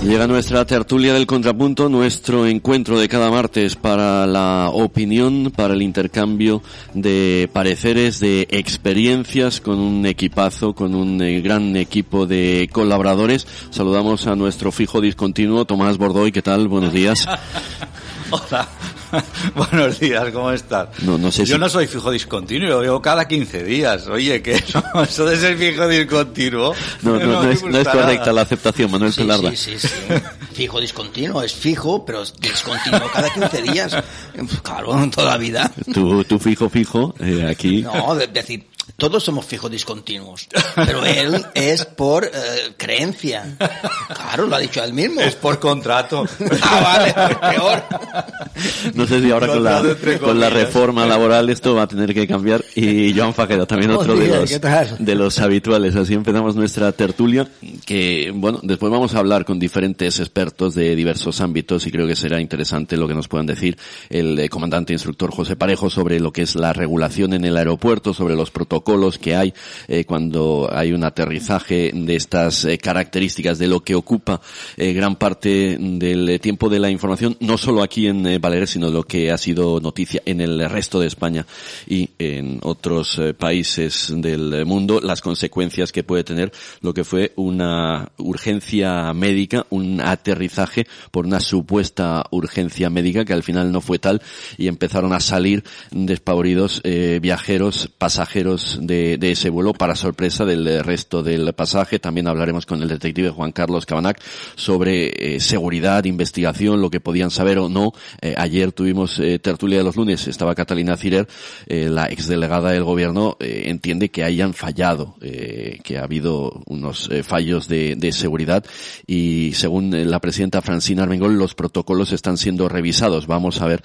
Llega nuestra tertulia del contrapunto, nuestro encuentro de cada martes para la opinión, para el intercambio de pareceres, de experiencias con un equipazo, con un gran equipo de colaboradores. Saludamos a nuestro fijo discontinuo, Tomás Bordoy. ¿Qué tal? Buenos días. Hola. Buenos días, ¿cómo estás? No sé Yo no soy fijo discontinuo, lo veo cada 15 días. Oye, ¿qué eso de ser fijo discontinuo? No es correcta la aceptación, Manuel Pelarda. Sí. Fijo discontinuo, es fijo, pero discontinuo cada 15 días. Claro, toda la vida. Tú fijo, aquí. No, decir, todos somos fijos discontinuos, pero él es por creencia. Claro, lo ha dicho él mismo. Es por contrato. Vale, pues peor. No sé si ahora con la reforma laboral esto va a tener que cambiar. Y Joan Fajeda, también otro de los habituales. Así empezamos nuestra tertulia, que bueno, después vamos a hablar con diferentes expertos de diversos ámbitos y creo que será interesante lo que nos puedan decir el comandante instructor José Parejo sobre lo que es la regulación en el aeropuerto, sobre los protocolos que hay cuando hay un aterrizaje de estas características, de lo que ocupa gran parte del tiempo de la información, no solo aquí en Baleares, sino lo que ha sido noticia en el resto de España y en otros países del mundo, las consecuencias que puede tener lo que fue una urgencia médica, un aterrizaje por una supuesta urgencia médica que al final no fue tal y empezaron a salir despavoridos viajeros, pasajeros de ese vuelo para sorpresa del resto del pasaje. También hablaremos con el detective Juan Carlos Cabanac sobre seguridad, investigación, lo que podían saber o no. Ayer tuvimos tertulia de los lunes, estaba Catalina Cirer, la exdelegada del gobierno, entiende que hayan fallado, que ha habido unos fallos de seguridad y según la presidenta Francina Armengol los protocolos están siendo revisados. Vamos a ver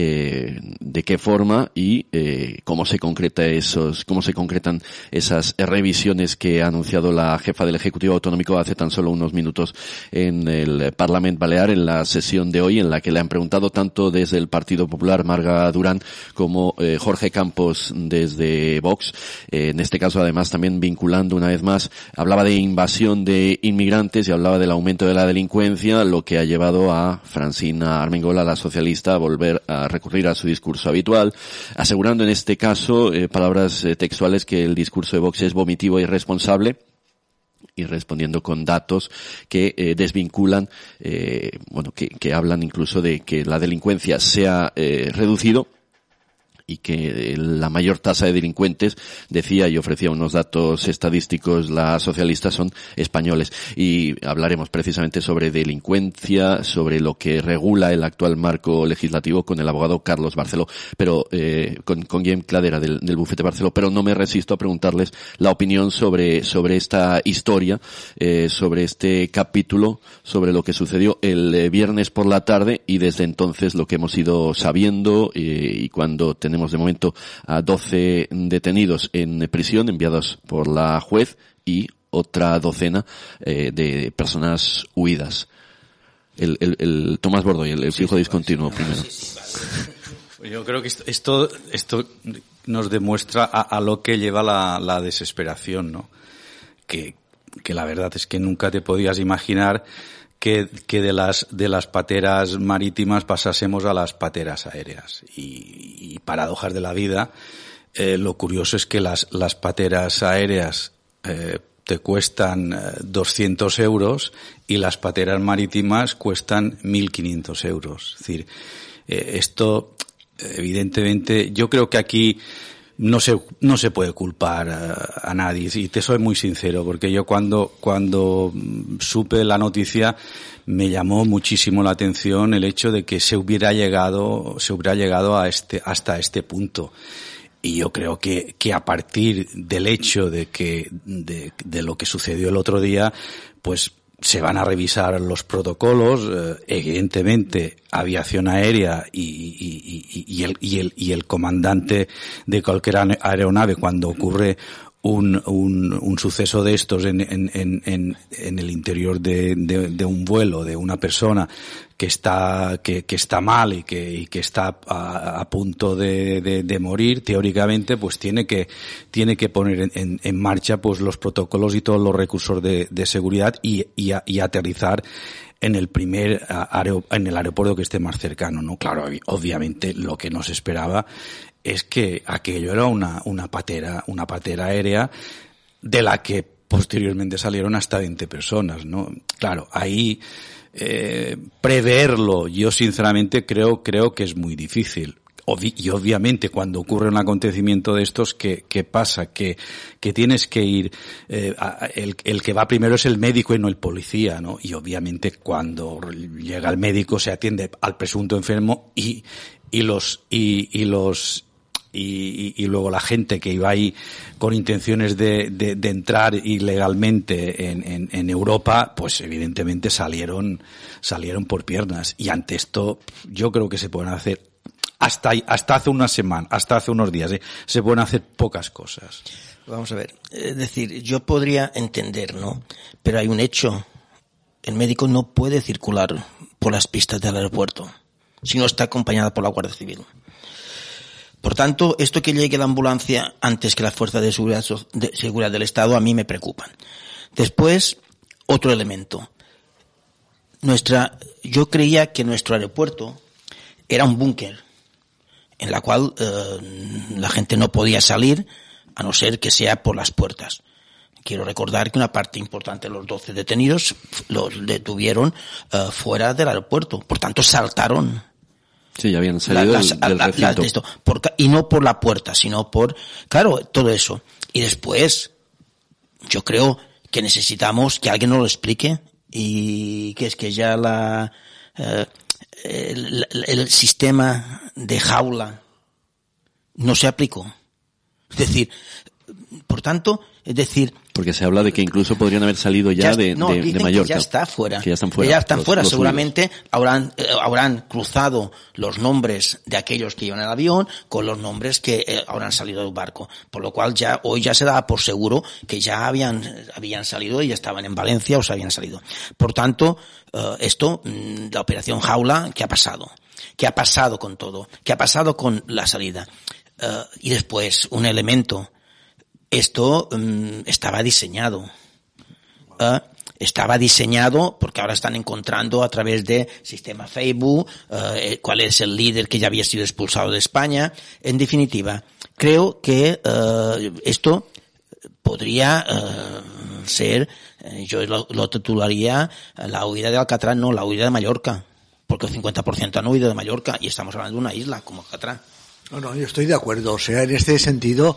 de qué forma y cómo se concretan esas revisiones que ha anunciado la jefa del Ejecutivo Autonómico hace tan solo unos minutos en el Parlament Balear, en la sesión de hoy, en la que le han preguntado tanto desde el Partido Popular Marga Durán como Jorge Campos desde Vox. En este caso además también vinculando una vez más, hablaba de invasión de inmigrantes y hablaba del aumento de la delincuencia, lo que ha llevado a Francina Armengol, a la socialista, a volver a recurrir a su discurso habitual, asegurando en este caso, palabras textuales, que el discurso de Vox es vomitivo e irresponsable, y respondiendo con datos que desvinculan, que hablan incluso de que la delincuencia se ha reducido y que la mayor tasa de delincuentes, decía y ofrecía unos datos estadísticos la socialista, son españoles. Y hablaremos precisamente sobre delincuencia, sobre lo que regula el actual marco legislativo con el abogado Carlos Barceló, pero con Guillem Cladera del bufete Barceló, pero no me resisto a preguntarles la opinión sobre esta historia, sobre este capítulo, sobre lo que sucedió el viernes por la tarde y desde entonces lo que hemos ido sabiendo y cuando tenemos de momento a 12 detenidos en prisión enviados por la juez y otra docena de personas huidas. El Tomás Bordoy, el fijo discontinuo primero. Yo creo que esto nos demuestra a lo que lleva la desesperación, ¿no? Que la verdad es que nunca te podías imaginar que de las pateras marítimas pasásemos a las pateras aéreas. Y paradojas de la vida, lo curioso es que las pateras aéreas te cuestan 200 euros y las pateras marítimas cuestan 1.500 euros. Es decir, esto, evidentemente, yo creo que aquí no se puede culpar a nadie, y te soy muy sincero, porque yo cuando supe la noticia me llamó muchísimo la atención el hecho de que se hubiera llegado hasta este punto. Y yo creo que a partir del hecho de lo que sucedió el otro día, pues se van a revisar los protocolos, evidentemente aviación aérea y el comandante de cualquier aeronave, cuando ocurre un suceso de estos en el interior de un vuelo de una persona que está mal y que está a punto de morir, teóricamente pues tiene que poner en marcha pues los protocolos y todos los recursos de seguridad y aterrizar en el aeropuerto que esté más cercano, ¿no? Claro, obviamente lo que nos esperaba es que aquello era una patera aérea de la que posteriormente salieron hasta 20 personas, ¿no? Claro, ahí preverlo, yo sinceramente creo que es muy difícil. Y obviamente cuando ocurre un acontecimiento de estos, ¿qué pasa? Que tienes que ir, el que va primero es el médico y no el policía, ¿no? Y obviamente cuando llega el médico se atiende al presunto enfermo y luego la gente que iba ahí con intenciones de entrar ilegalmente en Europa, pues evidentemente salieron por piernas. Y ante esto yo creo que se pueden hacer hasta hace una semana, hasta hace unos días, se pueden hacer pocas cosas. Vamos a ver, es decir, yo podría entender, ¿no? Pero hay un hecho. El médico no puede circular por las pistas del aeropuerto si no está acompañada por la Guardia Civil. Por tanto, esto que llegue la ambulancia antes que las fuerzas de seguridad del Estado a mí me preocupan. Después, otro elemento. Yo creía que nuestro aeropuerto era un búnker en la cual la gente no podía salir a no ser que sea por las puertas. Quiero recordar que una parte importante de los 12 detenidos los detuvieron fuera del aeropuerto. Por tanto, saltaron. Sí, ya habían salido del recinto. Y no por la puerta, sino por... Claro, todo eso. Y después, yo creo que necesitamos que alguien nos lo explique y que es que ya el sistema de jaula no se aplicó. Es decir, por tanto, porque se habla de que incluso podrían haber salido ya de Mallorca. Que ya está fuera. Que ya están fuera. Ya están fuera. Seguramente habrán cruzado los nombres de aquellos que iban en el avión con los nombres que habrán salido del barco. Por lo cual hoy ya se daba por seguro que ya habían salido y ya estaban en Valencia o se habían salido. Por tanto, la operación Jaula, ¿qué ha pasado? ¿Qué ha pasado con todo? ¿Qué ha pasado con la salida? Y después, un elemento. Esto estaba diseñado. Estaba diseñado porque ahora están encontrando a través de sistema Facebook cuál es el líder que ya había sido expulsado de España. En definitiva, creo que esto podría ser, yo lo titularía la huida de Alcatraz, no, la huida de Mallorca. Porque el 50% han huido de Mallorca y estamos hablando de una isla como Alcatraz. No, yo estoy de acuerdo. O sea, en este sentido...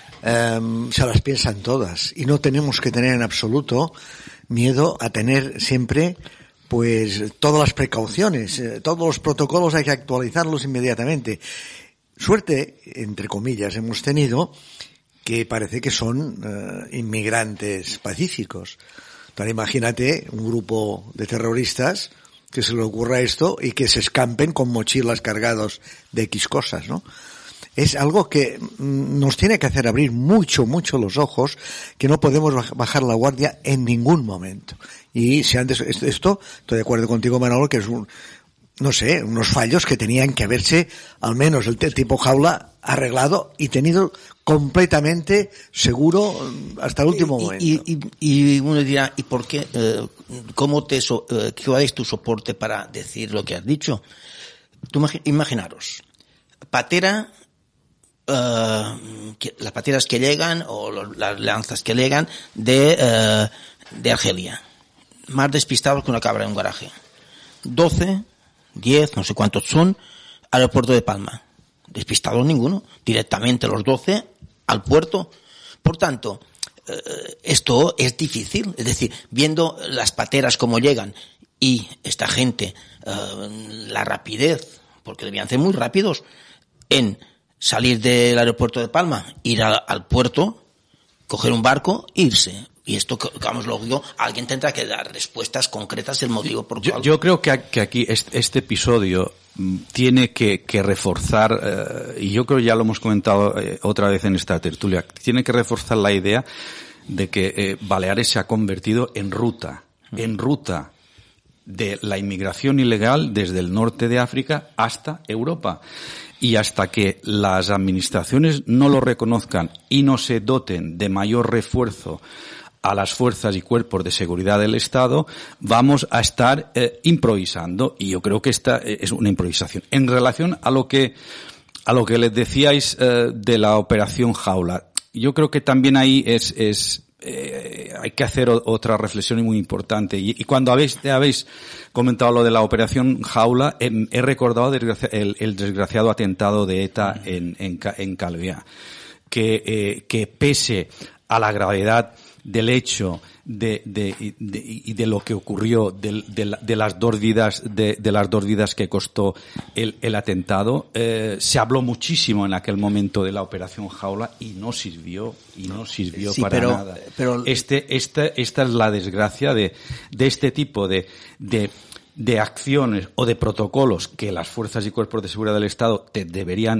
se las piensan todas y no tenemos que tener en absoluto miedo a tener siempre pues todas las precauciones, todos los protocolos hay que actualizarlos inmediatamente. Suerte, entre comillas, hemos tenido que parece que son inmigrantes pacíficos. Entonces imagínate un grupo de terroristas que se le ocurra esto y que se escampen con mochilas cargados de X cosas, ¿no? Es algo que nos tiene que hacer abrir mucho los ojos, que no podemos bajar la guardia en ningún momento. Y si antes esto, estoy de acuerdo contigo, Manolo, que es unos fallos que tenían que haberse, al menos el tipo jaula, arreglado y tenido completamente seguro hasta el último momento. Y uno dirá, ¿y por qué? ¿Cuál es tu soporte para decir lo que has dicho? Imaginaros, patera, las pateras que llegan o las lanzas que llegan de Argelia, más despistados que una cabra en un garaje. 12, 10, no sé cuántos son, aeropuerto de Palma. Despistados ninguno, directamente los 12 al puerto. Por tanto, esto es difícil, es decir, viendo las pateras como llegan y esta gente, la rapidez, porque debían ser muy rápidos en salir del aeropuerto de Palma, ir al puerto, coger un barco e irse. Y esto, digamos, lógico, alguien tendrá que dar respuestas concretas del motivo por cual. Yo creo que aquí este episodio tiene que reforzar, y yo creo ya lo hemos comentado otra vez en esta tertulia, tiene que reforzar la idea de que Baleares se ha convertido en ruta de la inmigración ilegal desde el norte de África hasta Europa. Y hasta que las administraciones no lo reconozcan y no se doten de mayor refuerzo a las fuerzas y cuerpos de seguridad del Estado, vamos a estar improvisando, y yo creo que esta es una improvisación. En relación a lo que les decíais de la operación Jaula, yo creo que también ahí hay que hacer otra reflexión muy importante. Y cuando habéis comentado lo de la operación Jaula, he recordado el desgraciado atentado de ETA en Calviá, que pese a la gravedad del hecho y de lo que ocurrió, de las dos vidas que costó el atentado, se habló muchísimo en aquel momento de la operación Jaula y no sirvió sí, para nada. Pero esta es la desgracia de este tipo de acciones o de protocolos que las fuerzas y cuerpos de seguridad del Estado deberían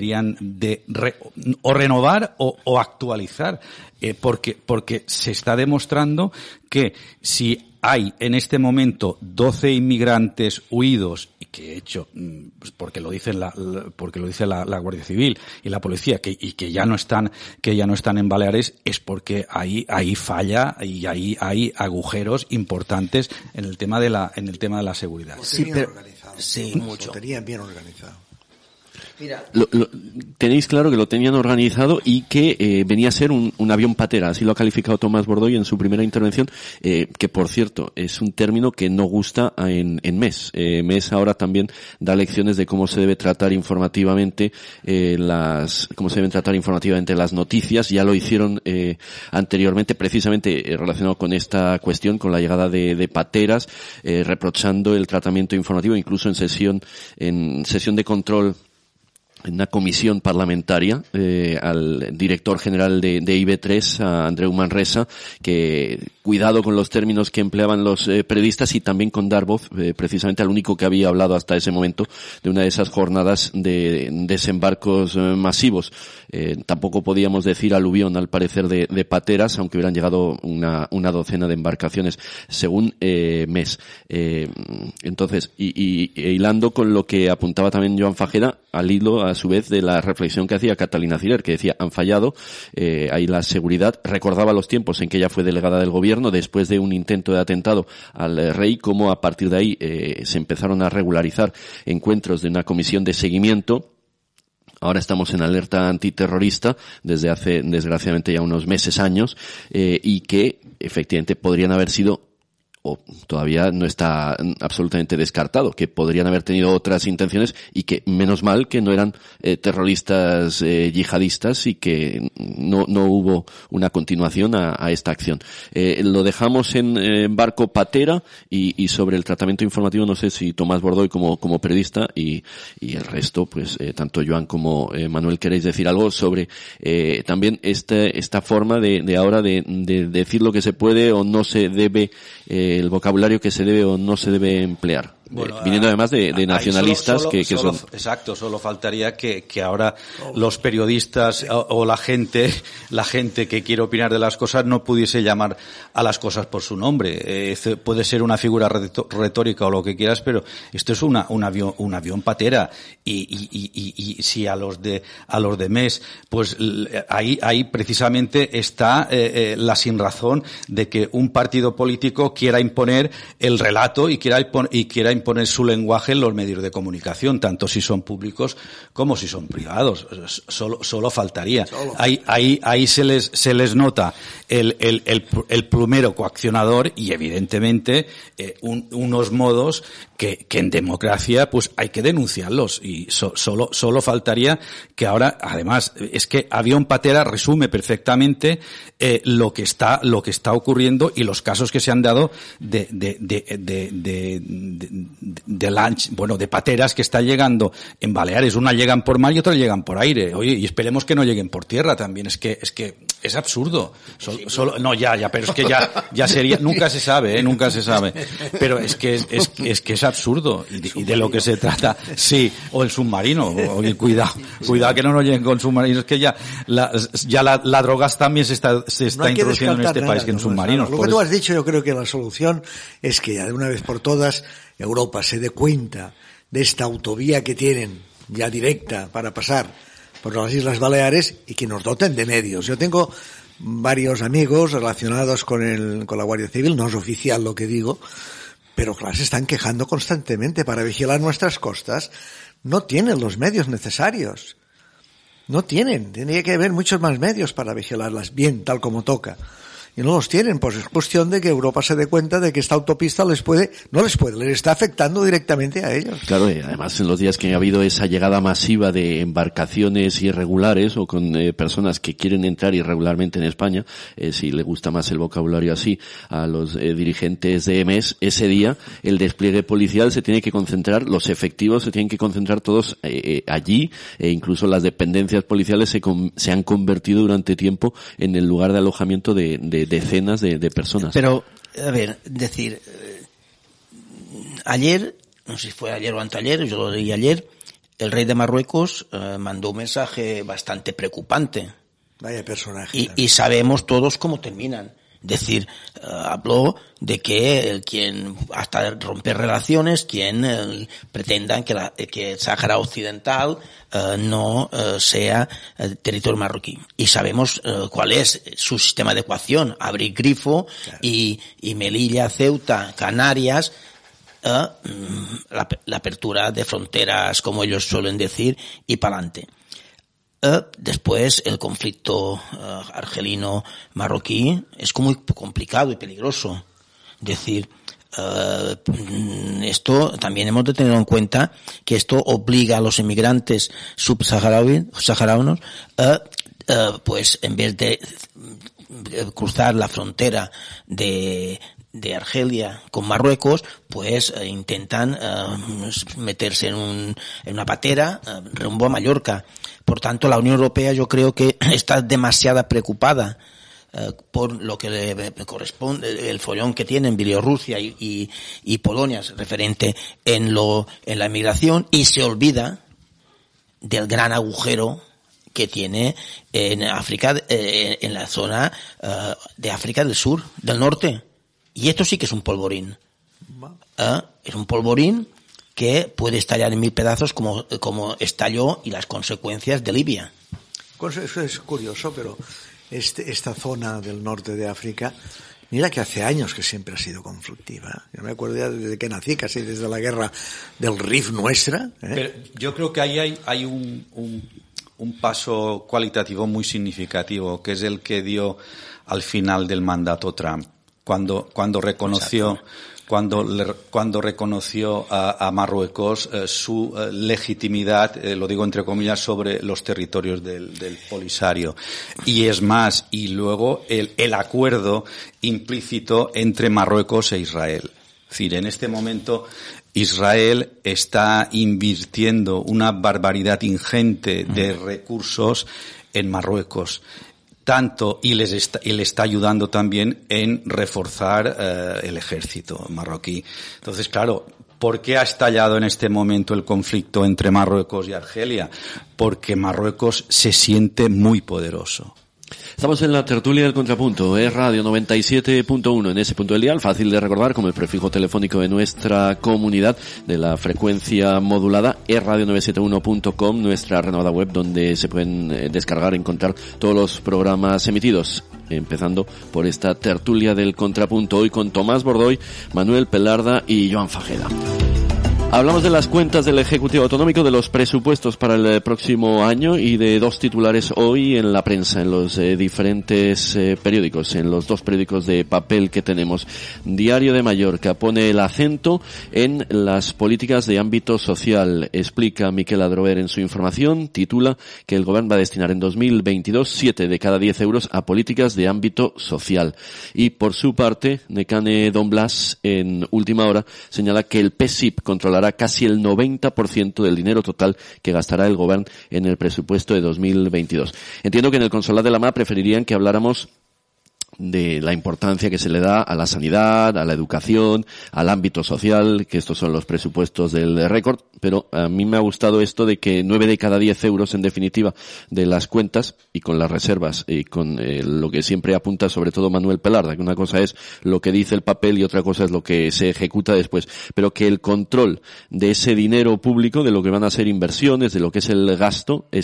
renovar o actualizar, porque se está demostrando que si hay en este momento 12 inmigrantes huidos, y que de hecho, porque lo dice la Guardia Civil y la policía, que ya no están en Baleares, es porque ahí falla y ahí hay agujeros importantes en el tema de la seguridad. Sí, pero mucho. Lo tenían bien organizado. Mira. Tenéis claro que lo tenían organizado y que venía a ser un avión patera, así lo ha calificado Tomás Bordoy en su primera intervención, que por cierto es un término que no gusta en MES. MES ahora también da lecciones de cómo se debe tratar informativamente las noticias. Ya lo hicieron anteriormente, precisamente relacionado con esta cuestión, con la llegada de pateras, reprochando el tratamiento informativo, incluso en sesión de control, en una comisión parlamentaria, al director general de IB3, a Andreu Manresa, que cuidado con los términos que empleaban los periodistas, y también con dar voz precisamente al único que había hablado hasta ese momento de una de esas jornadas de desembarcos masivos. Tampoco podíamos decir aluvión, al parecer, de pateras, aunque hubieran llegado una docena de embarcaciones, según MES. Entonces, y hilando con lo que apuntaba también Joan Fajeda, al hilo, a su vez, de la reflexión que hacía Catalina Ciller, que decía, han fallado, ahí la seguridad, recordaba los tiempos en que ella fue delegada del gobierno, después de un intento de atentado al rey, cómo a partir de ahí se empezaron a regularizar encuentros de una comisión de seguimiento. Ahora estamos en alerta antiterrorista desde hace, desgraciadamente, ya unos meses, años, y que efectivamente podrían haber sido, o todavía no está absolutamente descartado, que podrían haber tenido otras intenciones, y que menos mal que no eran terroristas yihadistas, y que no hubo una continuación a esta acción. Lo dejamos en barco patera, y sobre el tratamiento informativo, no sé si Tomás Bordoy como periodista y el resto, pues tanto Joan como Manuel, queréis decir algo sobre también esta forma de ahora de decir lo que se puede o no se debe, el vocabulario que se debe o no se debe emplear. Bueno, viniendo además de nacionalistas que son... Exacto, solo faltaría que ahora los periodistas o la gente que quiere opinar de las cosas no pudiese llamar a las cosas por su nombre. Puede ser una figura retórica o lo que quieras, pero esto es un avión patera, y si a los de MES, pues ahí precisamente está la sinrazón de que un partido político quiera imponer el relato y quiera imponer su lenguaje en los medios de comunicación, tanto si son públicos como si son privados. Solo faltaría. Ahí se les nota el plumero coaccionador, y evidentemente unos modos que en democracia pues hay que denunciarlos, y solo faltaría que ahora, además, es que avión patera resume perfectamente lo que está ocurriendo y los casos que se han dado de pateras que están llegando en Baleares. Unas llegan por mar y otras llegan por aire. Oye, y esperemos que no lleguen por tierra también. Es que es absurdo. Pero es que ya sería, nunca se sabe. Pero es que es absurdo. Y de lo que se trata, sí, o el submarino. Oye, cuidado que no nos lleguen con submarinos. Es que ya la drogas también se está introduciendo en este país, que en submarinos. Lo que tú has dicho, yo creo que la solución es que ya de una vez por todas Europa se dé cuenta de esta autovía que tienen ya directa para pasar por las Islas Baleares y que nos doten de medios. Yo tengo varios amigos relacionados con la Guardia Civil, no es oficial lo que digo, pero claro, se están quejando constantemente para vigilar nuestras costas. No tienen los medios necesarios. No tienen. Tendría que haber muchos más medios para vigilarlas bien, tal como toca. Y no los tienen, pues es cuestión de que Europa se dé cuenta de que esta autopista les está afectando directamente a ellos. Claro, y además en los días que ha habido esa llegada masiva de embarcaciones irregulares o con personas que quieren entrar irregularmente en España, si le gusta más el vocabulario así a los dirigentes de EMES, ese día el despliegue policial se tiene que concentrar, los efectivos se tienen que concentrar todos allí, e incluso las dependencias policiales se han convertido durante tiempo en el lugar de alojamiento de decenas de personas. Pero, a ver, decir, ayer, no sé si fue ayer o anteayer, yo lo leí ayer, el rey de Marruecos mandó un mensaje bastante preocupante. Vaya personaje. Y sabemos todos cómo terminan. Decir, habló de que quien hasta romper relaciones, quien pretendan que el Sáhara Occidental no sea territorio marroquí. Y sabemos cuál es su sistema de ecuación. Abrir grifo, claro. y Melilla, Ceuta, Canarias, la apertura de fronteras, como ellos suelen decir, y pa'lante. Después el conflicto argelino-marroquí es muy complicado y peligroso. Es decir, esto también hemos de tener en cuenta que esto obliga a los inmigrantes subsaharianos pues en vez de cruzar la frontera de Argelia con Marruecos, pues intentan meterse en una patera rumbo a Mallorca. Por tanto, la Unión Europea yo creo que está demasiado preocupada por lo que le corresponde, el follón que tienen Bielorrusia y Polonia referente en la inmigración, y se olvida del gran agujero que tiene en África, en la zona de África del Sur, del norte. Y esto sí que es un polvorín. Es un polvorín que puede estallar en 1000 pedazos como estalló, y las consecuencias de Libia. Eso es curioso, pero esta zona del norte de África, mira que hace años que siempre ha sido conflictiva. Yo me acuerdo ya desde que nací, casi desde la guerra del Rif nuestra. Pero yo creo que ahí hay un paso cualitativo muy significativo, que es el que dio al final del mandato Trump, cuando reconoció a Marruecos su legitimidad, lo digo entre comillas, sobre los territorios del Polisario. Y es más, y luego el acuerdo implícito entre Marruecos e Israel. Es decir, en este momento Israel está invirtiendo una barbaridad ingente de recursos en Marruecos. Y le está ayudando también en reforzar el ejército marroquí. Entonces, claro, ¿por qué ha estallado en este momento el conflicto entre Marruecos y Argelia? Porque Marruecos se siente muy poderoso. Estamos en la tertulia del Contrapunto, es Radio 97.1 en ese punto del dial, fácil de recordar como el prefijo telefónico de nuestra comunidad de la frecuencia modulada, es radio971.com, nuestra renovada web donde se pueden descargar e encontrar todos los programas emitidos, empezando por esta tertulia del Contrapunto, hoy con Tomás Bordoy, Manuel Pelarda y Joan Fajeda. Hablamos de las cuentas del Ejecutivo Autonómico, de los presupuestos para el próximo año y de dos titulares hoy en la prensa, en los diferentes periódicos, en los dos periódicos de papel que tenemos. Diario de Mallorca pone el acento en las políticas de ámbito social. Explica Miquel Adrover en su información, titula que el Gobierno va a destinar en 2022 7 de cada 10 euros a políticas de ámbito social. Y por su parte, Necane Don Blas, en última hora, señala que el PSIP controlará casi el 90% del dinero total que gastará el Gobierno en el presupuesto de 2022. Entiendo que en el Consolat de la Mar preferirían que habláramos de la importancia que se le da a la sanidad, a la educación, al ámbito social, que estos son los presupuestos del récord, pero a mí me ha gustado esto de que 9 de cada 10 euros en definitiva de las cuentas, y con las reservas y con lo que siempre apunta sobre todo Manuel Pelarda, que una cosa es lo que dice el papel y otra cosa es lo que se ejecuta después, pero que el control de ese dinero público, de lo que van a ser inversiones, de lo que es el gasto, está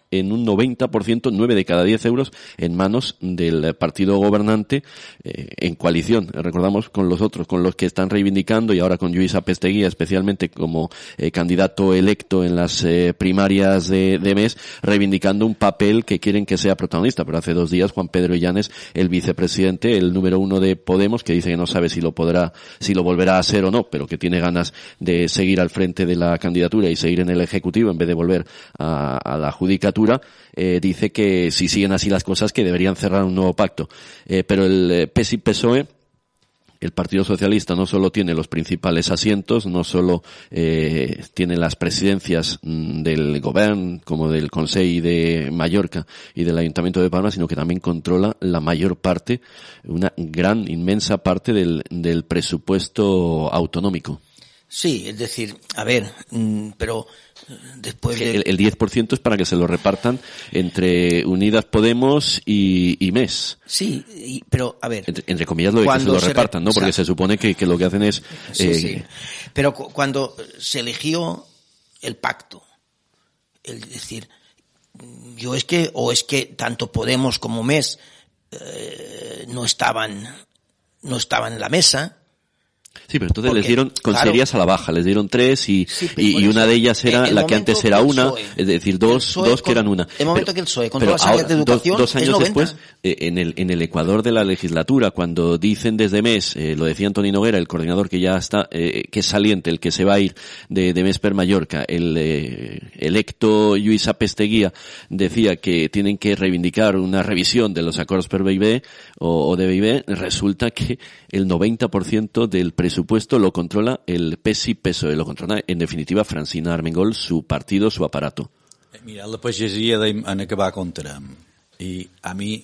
en un 90%, 9 de cada 10 euros, en manos del partido gobernante, en coalición, recordamos, con los otros, con los que están reivindicando, y ahora con Lluís Apesteguía, especialmente como candidato electo en las primarias de mes, reivindicando un papel que quieren que sea protagonista. Pero hace 2 días Juan Pedro Illanes, el vicepresidente, el número 1 de Podemos, que dice que no sabe si lo volverá a ser o no, pero que tiene ganas de seguir al frente de la candidatura y seguir en el Ejecutivo en vez de volver a la Judicatura, dice que si siguen así las cosas que deberían cerrar un nuevo pacto. Pero el PES y PSOE, el Partido Socialista, no solo tiene los principales asientos, no solo tiene las presidencias del Govern, como del Consell de Mallorca y del Ayuntamiento de Palma, sino que también controla la mayor parte, una gran, inmensa parte del presupuesto autonómico. Sí, es decir, a ver, pero después de... El 10% es para que se lo repartan entre Unidas Podemos y MES. Sí, pero a ver... Entre comillas lo de que se lo repartan, ¿no? Porque se supone que lo que hacen es... Sí. Pero cuando se eligió el pacto, es decir, es que tanto Podemos como MES no estaban en la mesa. Sí, pero entonces les dieron consejerías a la baja, les dieron 3 y una de ellas era la que antes era una, es decir, dos que eran una. El momento que el PSOE controla la sanidad de educación, 2 años después, en el Ecuador de la legislatura, cuando dicen desde MES, lo decía Antoni Noguera, el coordinador que ya está, que es saliente, el que se va a ir de MES per Mallorca, el electo Lluís Apesteguía decía que tienen que reivindicar una revisión de los acuerdos per BIB o de BIB, resulta que el 90% del presupuesto lo controla el PES y PSOE, lo controla en definitiva Francina Armengol, su partido, su aparato. Mira, la pagesia en que va contra. Y a mí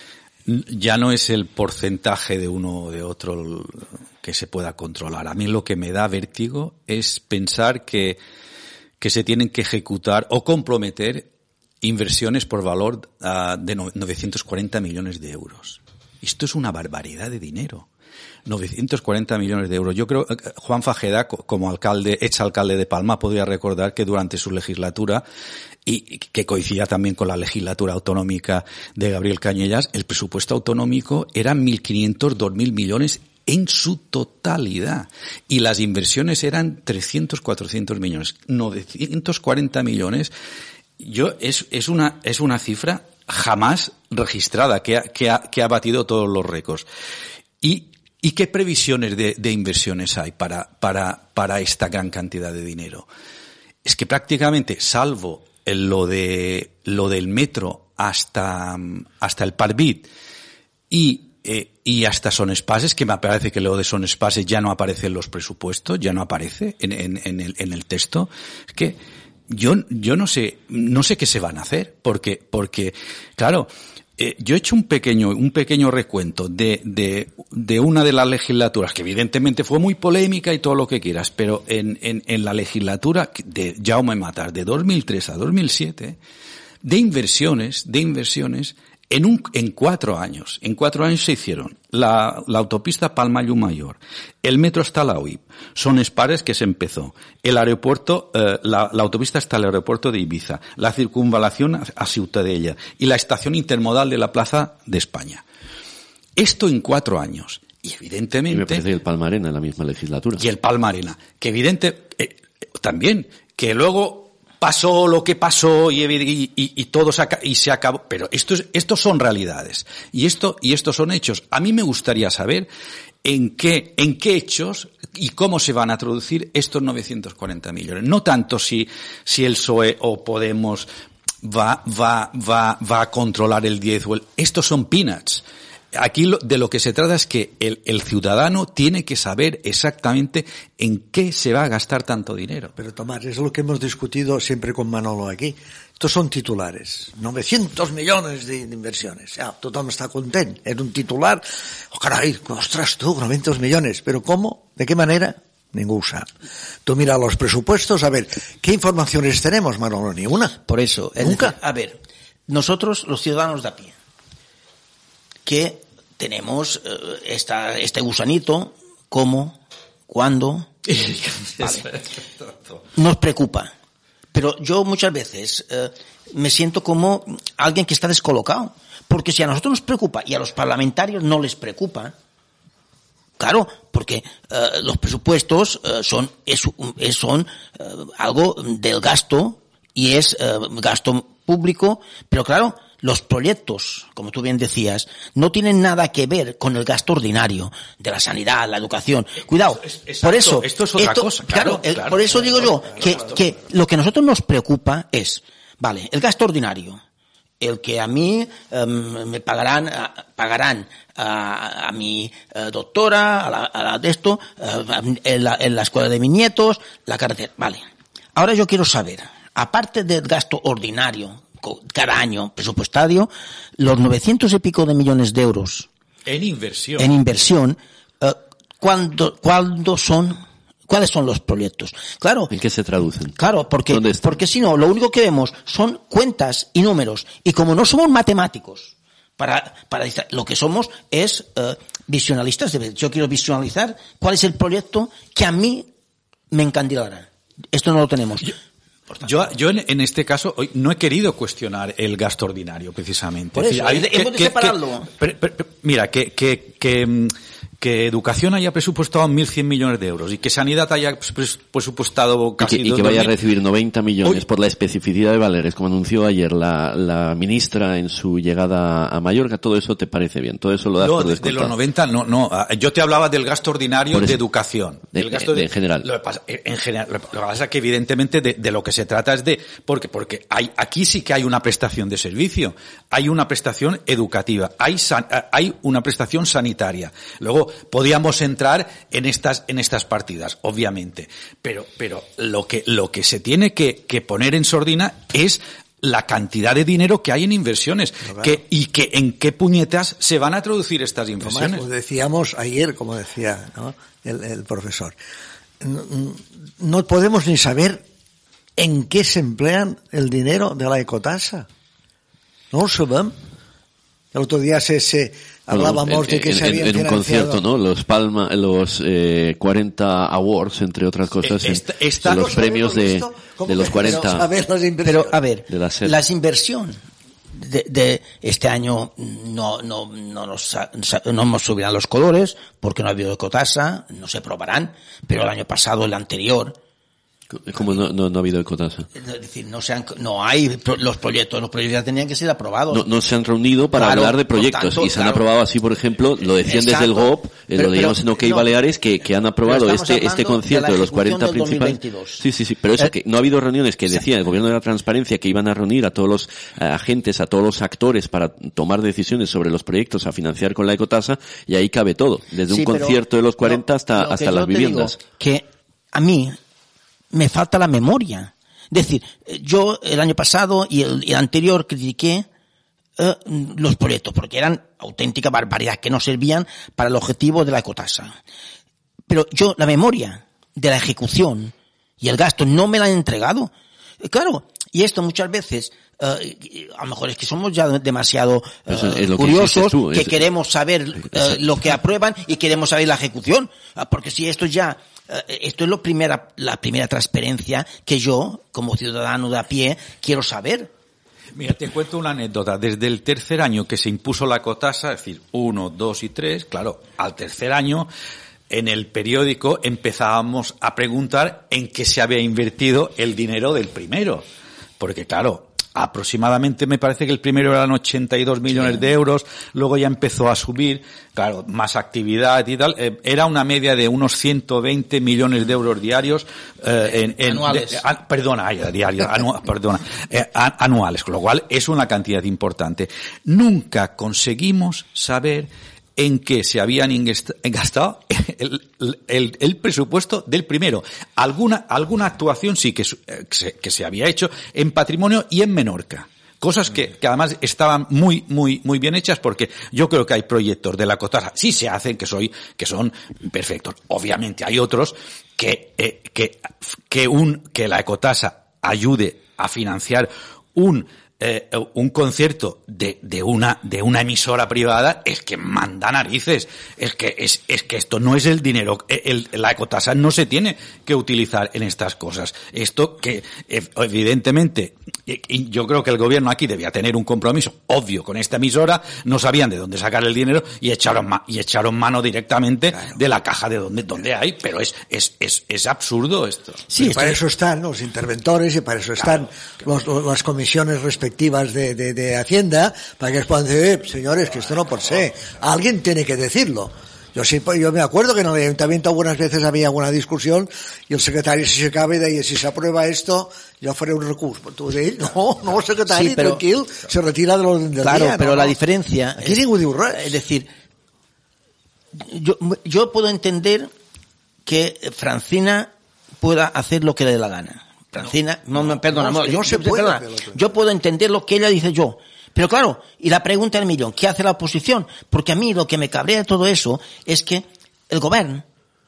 ya no es el porcentaje de uno o de otro que se pueda controlar. A mí lo que me da vértigo es pensar que se tienen que ejecutar o comprometer inversiones por valor de 940 millones de euros. Esto es una barbaridad de dinero. 940 millones de euros. Yo creo que Juan Fajeda, como exalcalde de Palma, podría recordar que durante su legislatura, y que coincidía también con la legislatura autonómica de Gabriel Cañellas, el presupuesto autonómico era 1.500, 2.000 millones en su totalidad. Y las inversiones eran 300, 400 millones. 940 millones. Es una cifra jamás registrada, que ha batido todos los récords. ¿Y qué previsiones de inversiones hay para esta gran cantidad de dinero? Es que prácticamente, salvo lo del metro hasta el Parvit y hasta Son Espases, que me parece que lo de Son Espases ya no aparece en los presupuestos, ya no aparece en el texto. Es que yo no sé qué se van a hacer, porque claro, yo he hecho un pequeño recuento de una de las legislaturas, que evidentemente fue muy polémica y todo lo que quieras, pero en la legislatura de Jaume Matas, de 2003 a 2007, de inversiones, en 4 años. En 4 años se hicieron la autopista Palma-Llumaior, el metro hasta la UIP, Son Espases, que se empezó, el aeropuerto, la autopista hasta el aeropuerto de Ibiza, la circunvalación a Ciutadella y la estación intermodal de la Plaza de España. Esto en 4 años. Y evidentemente... Y me parece el Palma Arena en la misma legislatura. Y el Palma Arena, que también, que luego pasó lo que pasó y todo se acabó, pero estos son realidades y estos son hechos. A mí me gustaría saber en qué hechos y cómo se van a traducir estos 940 millones. No tanto si el PSOE o Podemos va a controlar el 10 estos son peanuts. Aquí de lo que se trata es que el ciudadano tiene que saber exactamente en qué se va a gastar tanto dinero. Pero Tomás, es lo que hemos discutido siempre con Manolo aquí. Estos son titulares. 900 millones de inversiones. Ya, tothom està content. Es un titular. Oh, caray, ostras tú, 900 millones. Pero ¿cómo? ¿De qué manera? Ningún sabe. Tú mira los presupuestos, a ver, ¿qué informaciones tenemos, Manolo? Ni una. Por eso, nunca. A ver, nosotros, los ciudadanos de a pie, que tenemos este gusanito, ¿cómo? ¿Cuándo? Vale. Nos preocupa. Pero yo muchas veces me siento como alguien que está descolocado. Porque si a nosotros nos preocupa y a los parlamentarios no les preocupa, claro, porque los presupuestos son algo del gasto y es gasto público, pero claro, los proyectos, como tú bien decías, no tienen nada que ver con el gasto ordinario de la sanidad, la educación. Cuidado, Exacto, por eso esto es otra cosa. Claro, por eso digo yo que lo que a nosotros nos preocupa es, vale, el gasto ordinario. El que a mí me pagarán a mi doctora, a la de esto, en la escuela de mis nietos, la carretera. Vale. Ahora yo quiero saber, aparte del gasto ordinario, cada año presupuestario, los 900 y pico de millones de euros en inversión, ¿cuáles son los proyectos? Claro. ¿En qué se traducen? Claro, porque si no, lo único que vemos son cuentas y números. Y como no somos matemáticos, lo que somos es visionalistas. Yo quiero visualizar cuál es el proyecto que a mí me encandilará. Esto no lo tenemos. Yo en este caso hoy no he querido cuestionar el gasto ordinario, precisamente. Por eso, hemos de separarlo. Mira, que educación haya presupuestado 1.100 millones de euros y que sanidad haya presupuestado casi y que vaya a recibir 90 millones por la especificidad de Baleares, como anunció ayer la ministra en su llegada a Mallorca. ¿Todo eso te parece bien? ¿Todo eso lo das por descontado? De los 90 no. Yo te hablaba del gasto ordinario de educación. En general. Lo que pasa es que evidentemente de lo que se trata es porque aquí sí que hay una prestación de servicio, hay una prestación educativa, hay una prestación sanitaria. Luego podíamos entrar en estas partidas, obviamente, pero lo que se tiene que poner en sordina es la cantidad de dinero que hay en inversiones, claro. En qué puñetas se van a traducir estas inversiones. Tomás, pues decíamos ayer, como decía, ¿no?, el profesor, no podemos ni saber en qué se emplean el dinero de la ecotasa. No lo sabemos. El otro día hablábamos de que se habían en un concierto, ¿no? Los 40 Awards, entre otras cosas, los premios de los 40. Pero a ver, las inversiones de este año no hemos subido los colores porque no ha habido ecotasa, no se probarán, pero el año pasado, el anterior. ¿Cómo no ha habido ecotasa? Es decir, no hay los proyectos ya tenían que ser aprobados. No se han reunido para hablar de proyectos y se han aprobado así, por ejemplo, lo decían desde el GOP, lo leíamos en OK Baleares, que han aprobado este concierto de los 40 principales. Sí, pero eso que no ha habido reuniones que decía el Gobierno de la Transparencia que iban a reunir a todos los agentes, a todos los actores para tomar decisiones sobre los proyectos a financiar con la ecotasa, y ahí cabe todo, desde un concierto de los 40 hasta las viviendas. Que a mí me falta la memoria. Es decir, yo el año pasado y el anterior critiqué los proyectos porque eran auténtica barbaridad, que no servían para el objetivo de la ecotasa. Pero yo la memoria de la ejecución y el gasto no me la han entregado. Claro, y esto muchas veces a lo mejor es que somos ya demasiado curiosos, que queremos saber lo que aprueban y queremos saber la ejecución, porque si esto es la primera transparencia que yo, como ciudadano de a pie, quiero saber. Mira, te cuento una anécdota. Desde el tercer año que se impuso la ecotasa, es decir, 1, 2 y 3, claro, al tercer año, en el periódico empezábamos a preguntar en qué se había invertido el dinero del primero. Porque claro, aproximadamente me parece que el primero eran 82 millones de euros, luego ya empezó a subir, claro, más actividad y tal, era una media de unos 120 millones de euros diarios, anuales, con lo cual es una cantidad importante. Nunca conseguimos saber en qué se habían gastado el presupuesto del primero. Alguna actuación sí que se había hecho en patrimonio y en Menorca. Cosas que además estaban muy bien hechas, porque yo creo que hay proyectos de la ecotasa, sí se hacen, que son perfectos. Obviamente hay otros que la ecotasa ayude a financiar un un concierto de una emisora privada es que manda narices. Es que esto no es el dinero. La ecotasa no se tiene que utilizar en estas cosas. Esto que, evidentemente, y yo creo que el gobierno aquí debía tener un compromiso obvio con esta emisora. No sabían de dónde sacar el dinero y echaron mano directamente de la caja de donde hay. Pero es absurdo esto. Sí, para eso están los interventores y para eso están las comisiones respectivas de Hacienda, para que puedan decir, señores, que esto no por ser. Alguien tiene que decirlo. Yo me acuerdo que en el ayuntamiento algunas veces había alguna discusión y el secretario se acaba y decía, si se aprueba esto, yo faré un recurso. Pero tú dices, no, secretario, sí, pero, tranquil, se retira de lo del claro, día. Pero la diferencia aquí es decir, yo puedo entender que Francina pueda hacer lo que le dé la gana. Francina, yo puedo entender lo que ella dice yo. Pero claro, y la pregunta del millón, ¿qué hace la oposición? Porque a mí lo que me cabrea de todo eso es que el gobierno,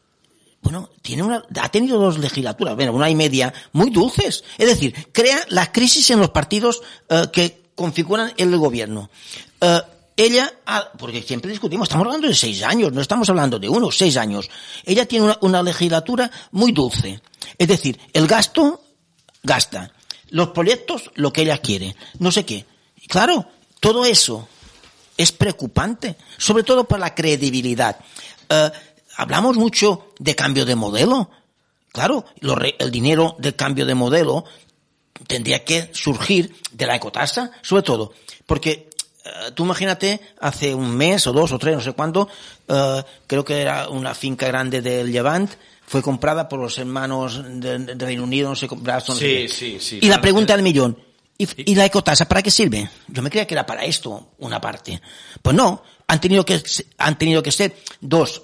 ha tenido 2 legislaturas, una y media, muy dulces. Es decir, crea la crisis en los partidos que configuran el gobierno. Ella, porque siempre discutimos, estamos hablando de 6 años, no estamos hablando de 1, 6 años. Ella tiene una legislatura muy dulce. Es decir, el gasto, gasta. Los proyectos, lo que ella quiere. No sé qué. Claro, todo eso es preocupante, sobre todo por la credibilidad. Hablamos mucho de cambio de modelo. Claro, el dinero del cambio de modelo tendría que surgir de la ecotasa, sobre todo, porque tú imagínate, hace un mes o 2 o 3, no sé cuánto, creo que era una finca grande del Levant, fue comprada por los hermanos de Reino Unido, no sé, Sí. Y la pregunta del millón, ¿y la ecotasa para qué sirve? Yo me creía que era para esto, una parte. Pues no, han tenido que ser dos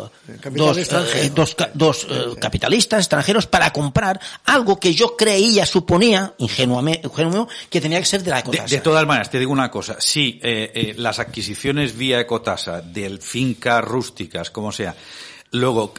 capitalistas extranjeros para comprar algo que yo suponía, ingenuo, que tenía que ser de la ecotasa. De todas maneras, te digo una cosa, si las adquisiciones vía ecotasa de fincas rústicas, como sea, luego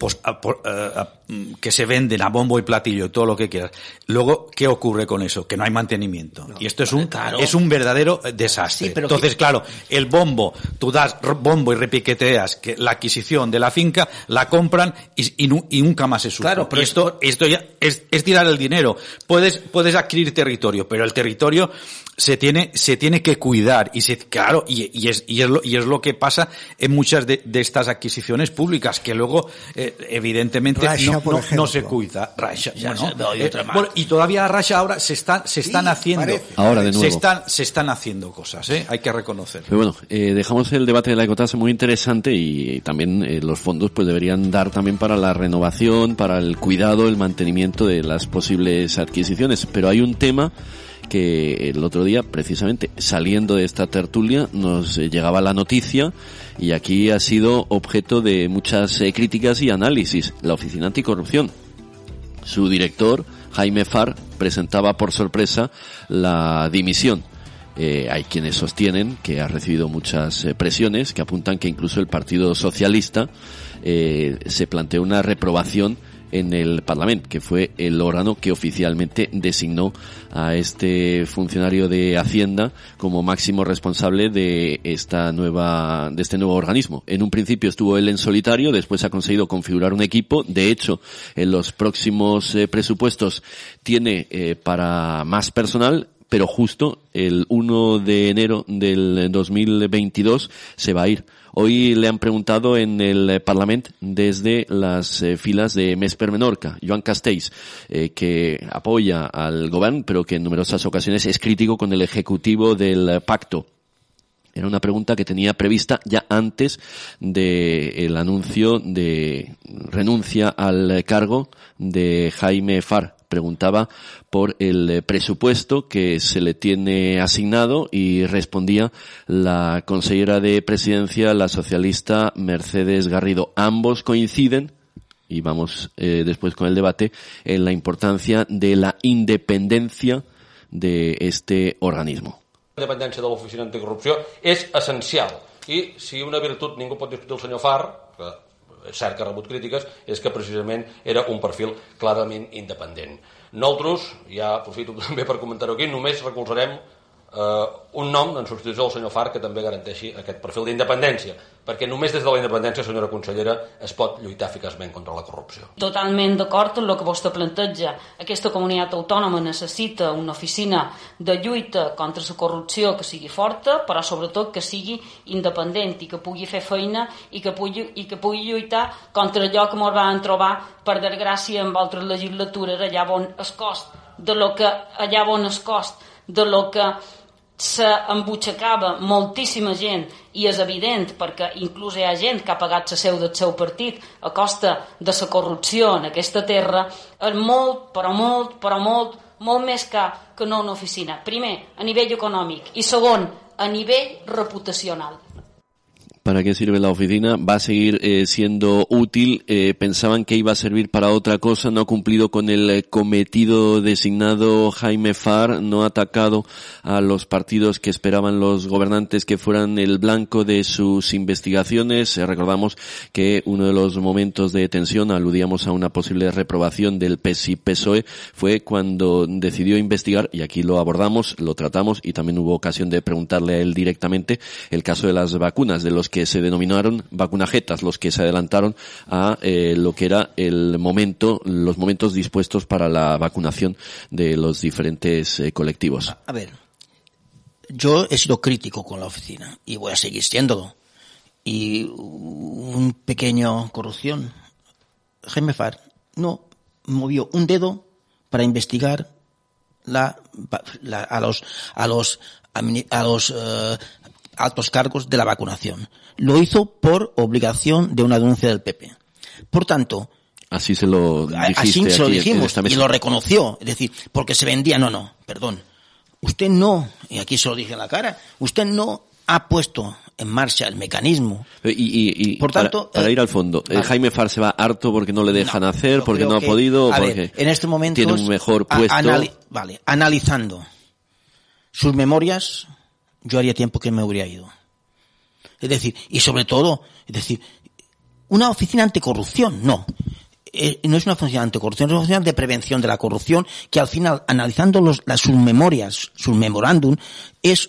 que se venden a bombo y platillo, todo lo que quieras. Luego, ¿qué ocurre con eso? Que no hay mantenimiento. Y esto es un verdadero desastre. Sí, entonces, claro, el bombo, tú das bombo y repiqueteas que la adquisición de la finca, la compran y nunca más se sube. Claro, pero esto ya es tirar el dinero. Puedes adquirir territorio, pero el territorio se tiene que cuidar y es lo que pasa en muchas de estas adquisiciones públicas, que luego evidentemente no se cuida. Rasha, y todavía Rasha ahora se están haciendo. Ahora de nuevo. Se están haciendo cosas, hay que reconocerlo. Pero bueno, dejamos el debate de la ecotasa muy interesante y también los fondos pues deberían dar también para la renovación, para el cuidado, el mantenimiento de las posibles adquisiciones. Pero hay un tema que el otro día, precisamente saliendo de esta tertulia, nos llegaba la noticia y aquí ha sido objeto de muchas críticas y análisis. La Oficina Anticorrupción. Su director, Jaime Farr, presentaba por sorpresa la dimisión. Hay quienes sostienen que ha recibido muchas presiones, que apuntan que incluso el Partido Socialista se planteó una reprobación en el Parlamento, que fue el órgano que oficialmente designó a este funcionario de Hacienda como máximo responsable de este nuevo organismo. En un principio estuvo él en solitario, después ha conseguido configurar un equipo. De hecho, en los próximos presupuestos tiene para más personal, pero justo el 1 de enero del 2022 se va a ir. Hoy le han preguntado en el Parlamento desde las filas de Més per Menorca, Joan Castells, que apoya al gobierno, pero que en numerosas ocasiones es crítico con el ejecutivo del pacto. Era una pregunta que tenía prevista ya antes del anuncio de renuncia al cargo de Jaime Farr. Preguntaba por el presupuesto que se le tiene asignado y respondía la consejera de Presidencia, la socialista Mercedes Garrido. Ambos coinciden, y vamos después con el debate, en la importancia de la independencia de este organismo. La independència de l'Oficina Anticorrupció és essencial i si una virtut ningú pot discutir el senyor Farr, que és cert que ha rebut crítiques, és que precisament era un perfil clarament independent. Nosaltres, ja aprofito també per comentar-ho aquí, només recolzarem un nom en substitució del senyor Far que també garanteixi aquest perfil d'independència, perquè només des de la independència, senyora consellera, es pot lluitar eficaçment contra la corrupció. Totalment d'acord amb el que vostè planteja. Aquesta comunitat autònoma necessita una oficina de lluita contra la corrupció que sigui forta, però sobretot que sigui independent i que pugui fer feina i que pugui lluitar contra allò que ens vam trobar, per desgràcia, en altres legislatures, allà on es cost de lo que s'embutxacava moltíssima gent, i és evident perquè inclús hi ha gent que ha pagat la seu del seu partit a costa de la corrupció en aquesta terra, és molt, però molt més car que no una oficina. Primer, a nivell econòmic, i segon, a nivell reputacional. ¿Para qué sirve la oficina? Va a seguir siendo útil. Pensaban que iba a servir para otra cosa. No ha cumplido con el cometido designado. Jaime Far no ha atacado a los partidos que esperaban los gobernantes que fueran el blanco de sus investigaciones. Recordamos que uno de los momentos de tensión, aludíamos a una posible reprobación del PES y PSOE, fue cuando decidió investigar, y aquí lo abordamos, lo tratamos, y también hubo ocasión de preguntarle a él directamente, el caso de las vacunas, de los que se denominaron vacunajetas, los que se adelantaron a lo que era los momentos dispuestos para la vacunación de los diferentes colectivos. A ver, yo he sido crítico con la oficina y voy a seguir siéndolo. Y un pequeño corrupción. Jaime Far no movió un dedo para investigar a los altos cargos de la vacunación. Lo hizo por obligación de una denuncia del PP. Por tanto, así se lo dijimos y lo reconoció. Es decir, porque se vendía, perdón. Usted no, y aquí se lo dije en la cara, usted no ha puesto en marcha el mecanismo. Y por tanto, para ir al fondo, Jaime Far se va harto porque no le dejan hacer, porque no ha podido, porque en este momento tiene un mejor puesto. Analizando sus memorias, yo haría tiempo que me hubiera ido. Es decir, y sobre todo, una oficina anticorrupción, no es una oficina anticorrupción, es una oficina de prevención de la corrupción que al final, analizando sus memorias, sus memorándum, es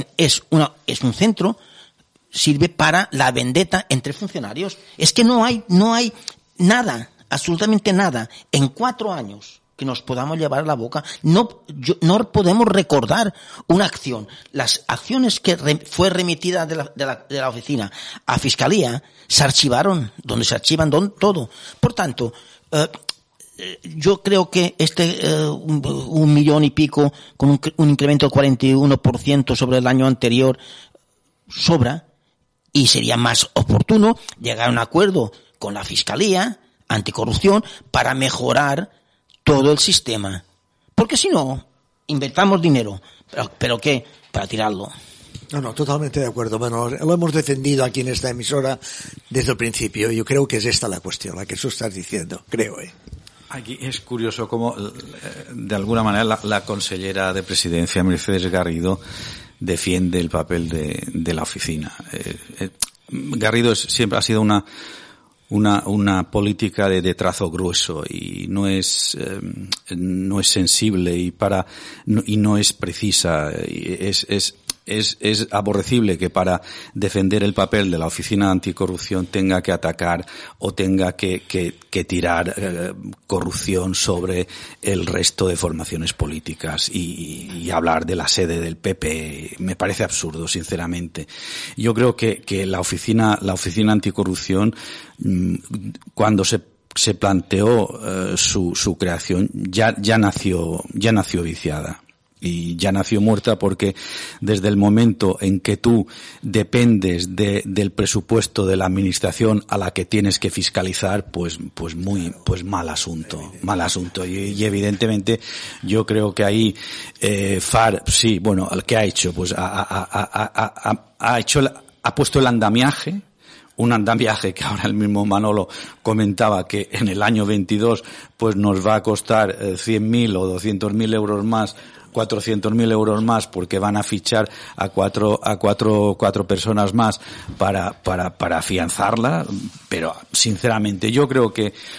un centro, sirve para la vendetta entre funcionarios. Es que no hay nada, absolutamente nada, en 4 años que nos podamos llevar a la boca. No podemos recordar una acción. Las acciones que fue remitida de la oficina a Fiscalía se archivaron, donde se archivan todo. Por tanto, yo creo que un millón y pico con un incremento del 41% sobre el año anterior sobra, y sería más oportuno llegar a un acuerdo con la Fiscalía Anticorrupción para mejorar todo el sistema, porque si no inventamos dinero, pero ¿qué? Para tirarlo. No, totalmente de acuerdo. Bueno, lo hemos defendido aquí en esta emisora desde el principio. Yo creo que es esta la cuestión, la que tú estás diciendo, creo. Aquí es curioso cómo, de alguna manera, la consellera de Presidencia, Mercedes Garrido, defiende el papel de la oficina. Garrido siempre ha sido una política de trazo grueso, y no es sensible y no es precisa. Es aborrecible que para defender el papel de la oficina anticorrupción tenga que atacar o tenga que tirar corrupción sobre el resto de formaciones políticas y hablar de la sede del PP. Me parece absurdo, sinceramente. Yo creo que la oficina anticorrupción, cuando se planteó su creación, ya nació viciada. Y ya nació muerta, porque desde el momento en que tú dependes del presupuesto de la administración a la que tienes que fiscalizar, pues mal asunto. Y evidentemente yo creo que ahí Far, sí, bueno, ¿qué ha hecho? Pues ha puesto el andamiaje. Un andamiaje que ahora el mismo Manolo comentaba que en el año 22 pues nos va a costar 100.000 o 200.000 euros más, 400.000 euros más, porque van a fichar a cuatro personas más para afianzarla. Pero sinceramente yo creo que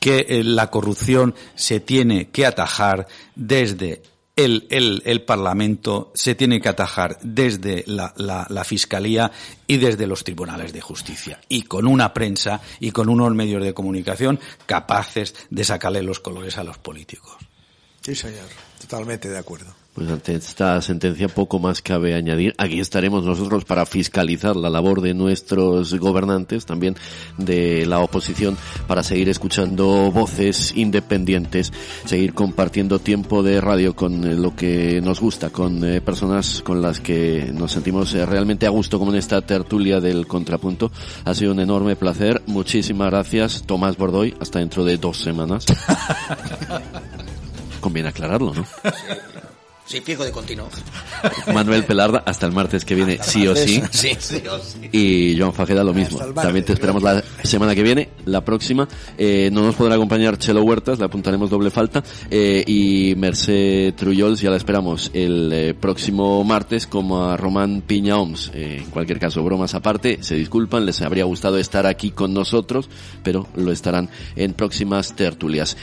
que la corrupción se tiene que atajar desde el Parlamento, se tiene que atajar desde la Fiscalía y desde los tribunales de justicia, y con una prensa y con unos medios de comunicación capaces de sacarle los colores a los políticos. Sí, señor, totalmente de acuerdo. Pues ante esta sentencia poco más cabe añadir. Aquí estaremos nosotros para fiscalizar la labor de nuestros gobernantes, también de la oposición, para seguir escuchando voces independientes, seguir compartiendo tiempo de radio con lo que nos gusta, con personas con las que nos sentimos realmente a gusto, como en esta tertulia del Contrapunto. Ha sido un enorme placer. Muchísimas gracias, Tomás Bordoy. Hasta dentro de 2 semanas. Conviene aclararlo, ¿no? Sí, fijo de continuo. Manuel Pelarda, hasta el martes que viene, sí o sí. Sí. Y Joan Fajeda, lo mismo. También te esperamos la semana que viene, la próxima. No nos podrá acompañar Chelo Huertas, le apuntaremos doble falta. Y Mercè Trullols, ya la esperamos el próximo martes, como a Román Piña Oms. En cualquier caso, bromas aparte, se disculpan, les habría gustado estar aquí con nosotros, pero lo estarán en próximas tertulias.